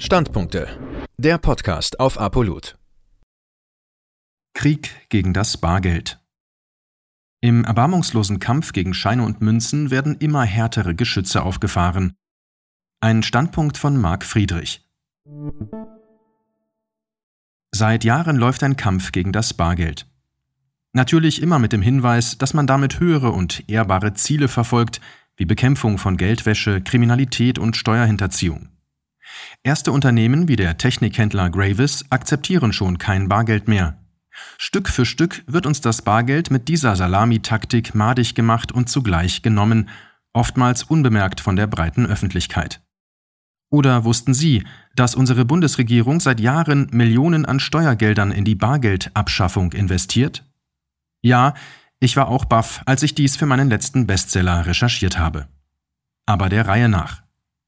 Standpunkte. Der Podcast auf Apolut. Krieg gegen das Bargeld. Im erbarmungslosen Kampf gegen Scheine und Münzen werden immer härtere Geschütze aufgefahren. Ein Standpunkt von Marc Friedrich. Seit Jahren läuft ein Kampf gegen das Bargeld. Natürlich immer mit dem Hinweis, dass man damit höhere und ehrbare Ziele verfolgt, wie Bekämpfung von Geldwäsche, Kriminalität und Steuerhinterziehung. Erste Unternehmen wie der Technikhändler Gravis akzeptieren schon kein Bargeld mehr. Stück für Stück wird uns das Bargeld mit dieser Salamitaktik madig gemacht und zugleich genommen, oftmals unbemerkt von der breiten Öffentlichkeit. Oder wussten Sie, dass unsere Bundesregierung seit Jahren Millionen an Steuergeldern in die Bargeldabschaffung investiert? Ja, ich war auch baff, als ich dies für meinen letzten Bestseller recherchiert habe. Aber der Reihe nach.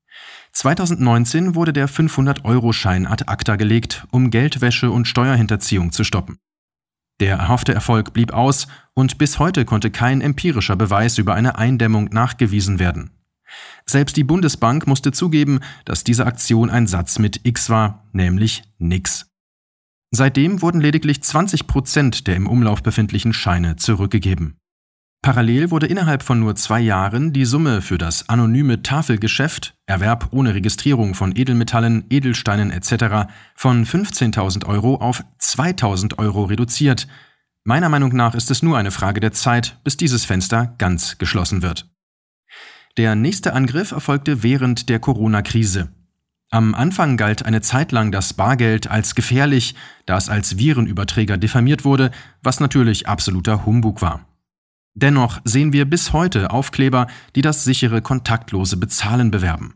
2019 wurde der 500-Euro-Schein ad acta gelegt, um Geldwäsche und Steuerhinterziehung zu stoppen. Der erhoffte Erfolg blieb aus und bis heute konnte kein empirischer Beweis über eine Eindämmung nachgewiesen werden. Selbst die Bundesbank musste zugeben, dass diese Aktion ein Satz mit X war, nämlich nix. Seitdem wurden lediglich 20% der im Umlauf befindlichen Scheine zurückgegeben. Parallel wurde innerhalb von nur 2 Jahren die Summe für das anonyme Tafelgeschäft, Erwerb ohne Registrierung von Edelmetallen, Edelsteinen etc. von 15.000 Euro auf 2.000 Euro reduziert. Meiner Meinung nach ist es nur eine Frage der Zeit, bis dieses Fenster ganz geschlossen wird. Der nächste Angriff erfolgte während der Corona-Krise. Am Anfang galt eine Zeit lang das Bargeld als gefährlich, da es als Virenüberträger diffamiert wurde, was natürlich absoluter Humbug war. Dennoch sehen wir bis heute Aufkleber, die das sichere, kontaktlose Bezahlen bewerben.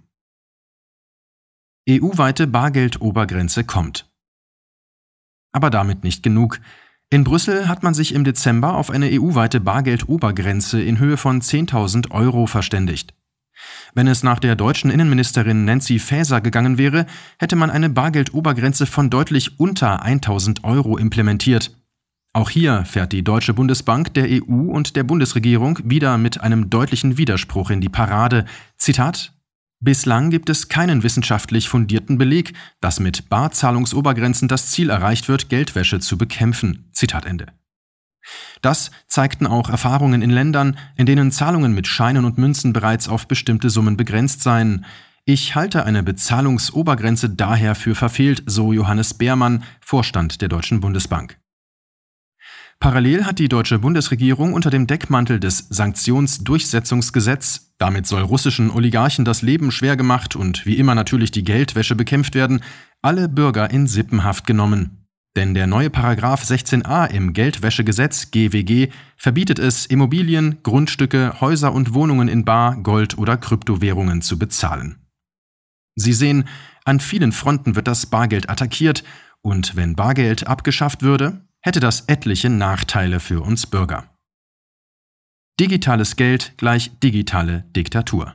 EU-weite Bargeldobergrenze kommt. Aber damit nicht genug. In Brüssel hat man sich im Dezember auf eine EU-weite Bargeldobergrenze in Höhe von 10.000 Euro verständigt. Wenn es nach der deutschen Innenministerin Nancy Faeser gegangen wäre, hätte man eine Bargeldobergrenze von deutlich unter 1.000 Euro implementiert. Auch hier fährt die Deutsche Bundesbank der EU und der Bundesregierung wieder mit einem deutlichen Widerspruch in die Parade. Zitat: Bislang gibt es keinen wissenschaftlich fundierten Beleg, dass mit Barzahlungsobergrenzen das Ziel erreicht wird, Geldwäsche zu bekämpfen. Zitat Ende. Das zeigten auch Erfahrungen in Ländern, in denen Zahlungen mit Scheinen und Münzen bereits auf bestimmte Summen begrenzt seien. Ich halte eine Bezahlungsobergrenze daher für verfehlt, so Johannes Beermann, Vorstand der Deutschen Bundesbank. Parallel hat die deutsche Bundesregierung unter dem Deckmantel des Sanktionsdurchsetzungsgesetz, damit soll russischen Oligarchen das Leben schwer gemacht und wie immer natürlich die Geldwäsche bekämpft werden, alle Bürger in Sippenhaft genommen. Denn der neue Paragraph 16a im Geldwäschegesetz GWG verbietet es, Immobilien, Grundstücke, Häuser und Wohnungen in Bar, Gold oder Kryptowährungen zu bezahlen. Sie sehen, an vielen Fronten wird das Bargeld attackiert und wenn Bargeld abgeschafft würde, hätte das etliche Nachteile für uns Bürger. Digitales Geld gleich digitale Diktatur.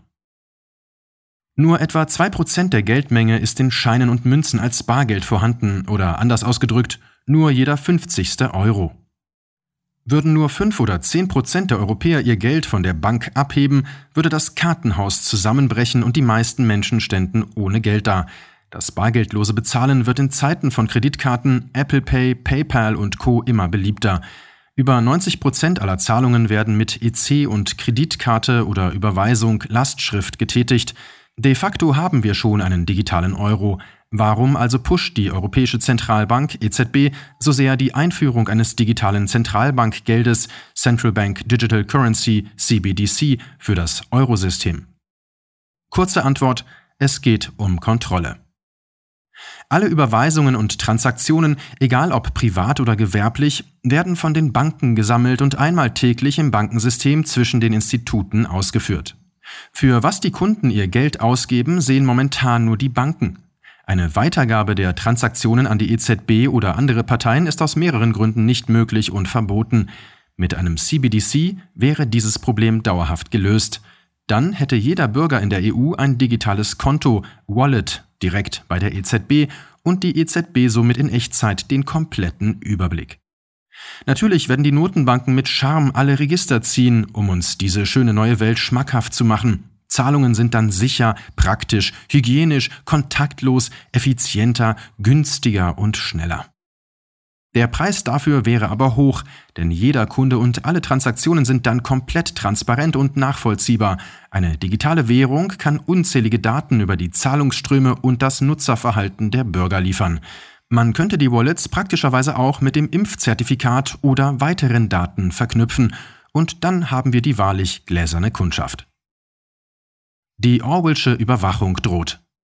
Nur etwa 2% der Geldmenge ist in Scheinen und Münzen als Bargeld vorhanden oder anders ausgedrückt, nur jeder 50. Euro. Würden nur 5 oder 10% der Europäer ihr Geld von der Bank abheben, würde das Kartenhaus zusammenbrechen und die meisten Menschen ständen ohne Geld da. Das bargeldlose Bezahlen wird in Zeiten von Kreditkarten, Apple Pay, PayPal und Co. immer beliebter. Über 90% aller Zahlungen werden mit EC und Kreditkarte oder Überweisung Lastschrift getätigt. De facto haben wir schon einen digitalen Euro. Warum also pusht die Europäische Zentralbank EZB so sehr die Einführung eines digitalen Zentralbankgeldes Central Bank Digital Currency CBDC für das Eurosystem? Kurze Antwort: Es geht um Kontrolle. Alle Überweisungen und Transaktionen, egal ob privat oder gewerblich, werden von den Banken gesammelt und einmal täglich im Bankensystem zwischen den Instituten ausgeführt. Für was die Kunden ihr Geld ausgeben, sehen momentan nur die Banken. Eine Weitergabe der Transaktionen an die EZB oder andere Parteien ist aus mehreren Gründen nicht möglich und verboten. Mit einem CBDC wäre dieses Problem dauerhaft gelöst. Dann hätte jeder Bürger in der EU ein digitales Konto, Wallet, direkt bei der EZB und die EZB somit in Echtzeit den kompletten Überblick. Natürlich werden die Notenbanken mit Charme alle Register ziehen, um uns diese schöne neue Welt schmackhaft zu machen. Zahlungen sind dann sicher, praktisch, hygienisch, kontaktlos, effizienter, günstiger und schneller. Der Preis dafür wäre aber hoch, denn jeder Kunde und alle Transaktionen sind dann komplett transparent und nachvollziehbar. Eine digitale Währung kann unzählige Daten über die Zahlungsströme und das Nutzerverhalten der Bürger liefern. Man könnte die Wallets praktischerweise auch mit dem Impfzertifikat oder weiteren Daten verknüpfen, und dann haben wir die wahrlich gläserne Kundschaft. Die Orwellsche Überwachung droht.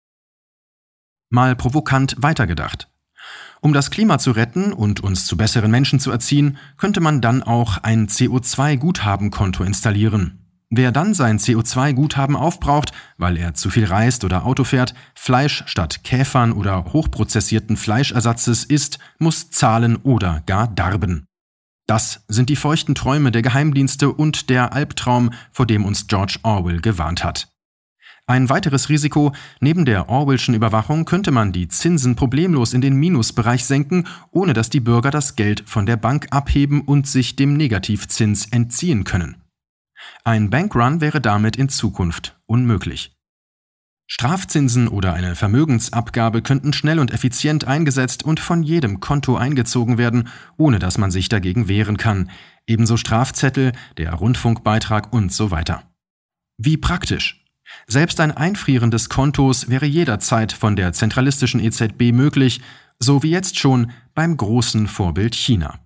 Mal provokant weitergedacht. Um das Klima zu retten und uns zu besseren Menschen zu erziehen, könnte man dann auch ein CO2-Guthabenkonto installieren. Wer dann sein CO2-Guthaben aufbraucht, weil er zu viel reist oder Auto fährt, Fleisch statt Käfern oder hochprozessierten Fleischersatzes isst, muss zahlen oder gar darben. Das sind die feuchten Träume der Geheimdienste und der Albtraum, vor dem uns George Orwell gewarnt hat. Ein weiteres Risiko: Neben der Orwellschen Überwachung könnte man die Zinsen problemlos in den Minusbereich senken, ohne dass die Bürger das Geld von der Bank abheben und sich dem Negativzins entziehen können. Ein Bankrun wäre damit in Zukunft unmöglich. Strafzinsen oder eine Vermögensabgabe könnten schnell und effizient eingesetzt und von jedem Konto eingezogen werden, ohne dass man sich dagegen wehren kann. Ebenso Strafzettel, der Rundfunkbeitrag und so weiter. Wie praktisch! Selbst ein Einfrieren des Kontos wäre jederzeit von der zentralistischen EZB möglich, so wie jetzt schon beim großen Vorbild China.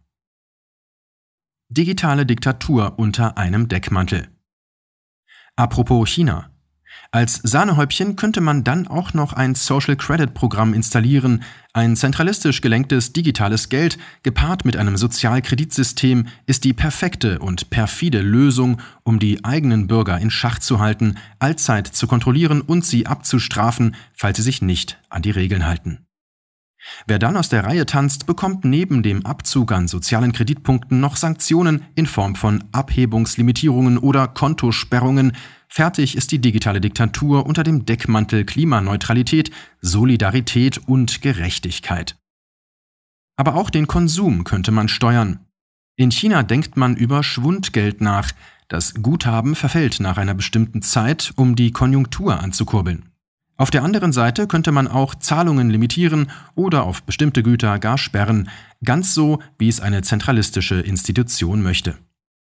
Digitale Diktatur unter einem Deckmantel. Apropos China. Als Sahnehäubchen könnte man dann auch noch ein Social-Credit-Programm installieren, ein zentralistisch gelenktes digitales Geld, gepaart mit einem Sozialkreditsystem, ist die perfekte und perfide Lösung, um die eigenen Bürger in Schach zu halten, allzeit zu kontrollieren und sie abzustrafen, falls sie sich nicht an die Regeln halten. Wer dann aus der Reihe tanzt, bekommt neben dem Abzug an sozialen Kreditpunkten noch Sanktionen in Form von Abhebungslimitierungen oder Kontosperrungen. Fertig ist die digitale Diktatur unter dem Deckmantel Klimaneutralität, Solidarität und Gerechtigkeit. Aber auch den Konsum könnte man steuern. In China denkt man über Schwundgeld nach. Das Guthaben verfällt nach einer bestimmten Zeit, um die Konjunktur anzukurbeln. Auf der anderen Seite könnte man auch Zahlungen limitieren oder auf bestimmte Güter gar sperren, ganz so, wie es eine zentralistische Institution möchte.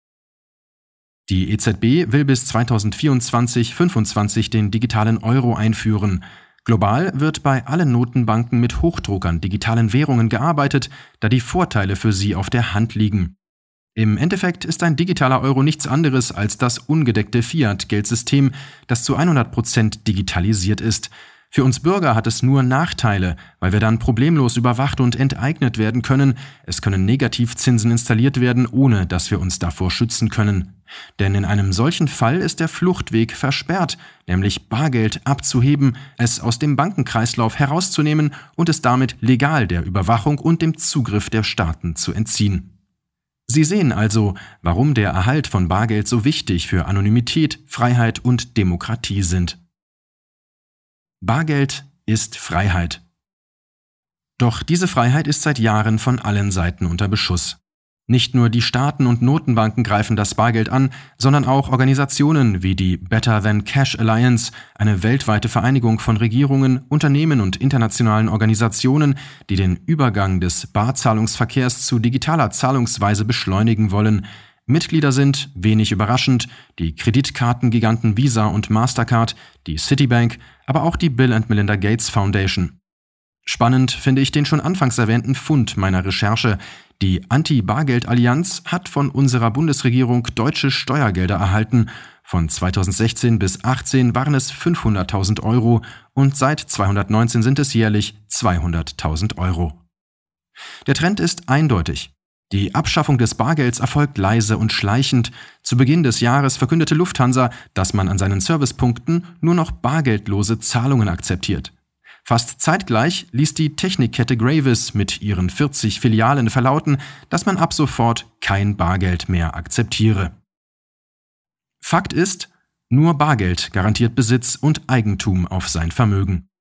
Die EZB will bis 2024/25 den digitalen Euro einführen. Global wird bei allen Notenbanken mit Hochdruck an digitalen Währungen gearbeitet, da die Vorteile für sie auf der Hand liegen. Im Endeffekt ist ein digitaler Euro nichts anderes als das ungedeckte Fiat-Geldsystem, das zu 100% digitalisiert ist. Für uns Bürger hat es nur Nachteile, weil wir dann problemlos überwacht und enteignet werden können. Es können Negativzinsen installiert werden, ohne dass wir uns davor schützen können. Denn in einem solchen Fall ist der Fluchtweg versperrt, nämlich Bargeld abzuheben, es aus dem Bankenkreislauf herauszunehmen und es damit legal der Überwachung und dem Zugriff der Staaten zu entziehen. Sie sehen also, warum der Erhalt von Bargeld so wichtig für Anonymität, Freiheit und Demokratie sind. Bargeld ist Freiheit. Doch diese Freiheit ist seit Jahren von allen Seiten unter Beschuss. Nicht nur die Staaten und Notenbanken greifen das Bargeld an, sondern auch Organisationen wie die Better Than Cash Alliance, eine weltweite Vereinigung von Regierungen, Unternehmen und internationalen Organisationen, die den Übergang des Barzahlungsverkehrs zu digitaler Zahlungsweise beschleunigen wollen. Mitglieder sind, wenig überraschend, die Kreditkartengiganten Visa und Mastercard, die Citibank, aber auch die Bill & Melinda Gates Foundation. Spannend finde ich den schon anfangs erwähnten Fund meiner Recherche. Die Anti-Bargeld-Allianz hat von unserer Bundesregierung deutsche Steuergelder erhalten. Von 2016 bis 2018 waren es 500.000 Euro und seit 2019 sind es jährlich 200.000 Euro. Der Trend ist eindeutig. Die Abschaffung des Bargelds erfolgt leise und schleichend. Zu Beginn des Jahres verkündete Lufthansa, dass man an seinen Servicepunkten nur noch bargeldlose Zahlungen akzeptiert. Fast zeitgleich ließ die Technikkette Gravis mit ihren 40 Filialen verlauten, dass man ab sofort kein Bargeld mehr akzeptiere. Fakt ist, nur Bargeld garantiert Besitz und Eigentum auf sein Vermögen.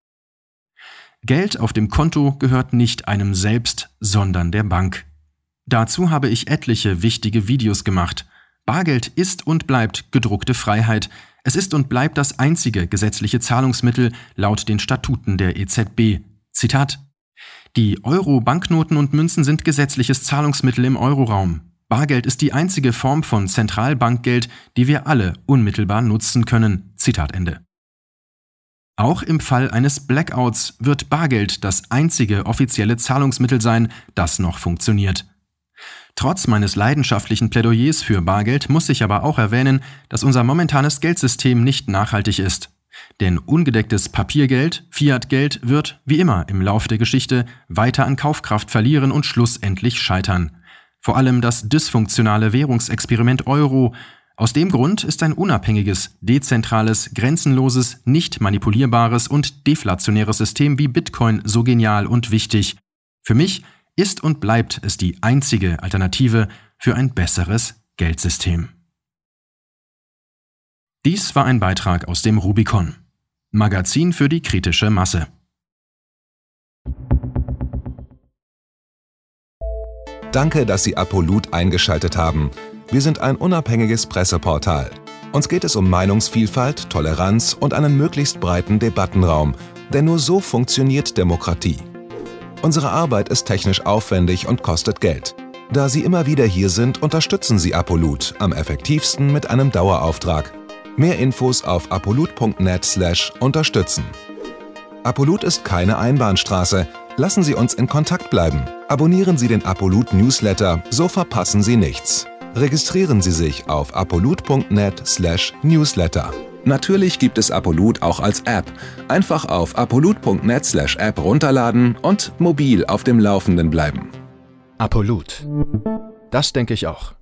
Geld auf dem Konto gehört nicht einem selbst, sondern der Bank. Dazu habe ich etliche wichtige Videos gemacht. Bargeld ist und bleibt gedruckte Freiheit. Es ist und bleibt das einzige gesetzliche Zahlungsmittel laut den Statuten der EZB. Zitat: Die Euro-Banknoten und Münzen sind gesetzliches Zahlungsmittel im Euroraum. Bargeld ist die einzige Form von Zentralbankgeld, die wir alle unmittelbar nutzen können. Zitat Ende. Auch im Fall eines Blackouts wird Bargeld das einzige offizielle Zahlungsmittel sein, das noch funktioniert. Trotz meines leidenschaftlichen Plädoyers für Bargeld muss ich aber auch erwähnen, dass unser momentanes Geldsystem nicht nachhaltig ist. Denn ungedecktes Papiergeld, Fiatgeld, wird, wie immer im Lauf der Geschichte, weiter an Kaufkraft verlieren und schlussendlich scheitern. Vor allem das dysfunktionale Währungsexperiment Euro. Aus dem Grund ist ein unabhängiges, dezentrales, grenzenloses, nicht manipulierbares und deflationäres System wie Bitcoin so genial und wichtig. Für mich ist und bleibt es die einzige Alternative für ein besseres Geldsystem. Dies war ein Beitrag aus dem Rubicon, Magazin für die kritische Masse. Danke, dass Sie Apolut eingeschaltet haben. Wir sind ein unabhängiges Presseportal. Uns geht es um Meinungsvielfalt, Toleranz und einen möglichst breiten Debattenraum, denn nur so funktioniert Demokratie. Unsere Arbeit ist technisch aufwendig und kostet Geld. Da Sie immer wieder hier sind, unterstützen Sie Apolut am effektivsten mit einem Dauerauftrag. Mehr Infos auf apolut.net/unterstützen. Apolut ist keine Einbahnstraße. Lassen Sie uns in Kontakt bleiben. Abonnieren Sie den Apolut Newsletter, so verpassen Sie nichts. Registrieren Sie sich auf apolut.net/newsletter. Natürlich gibt es Apolut auch als App. Einfach auf apolut.net/app runterladen und mobil auf dem Laufenden bleiben. Apolut. Das denke ich auch.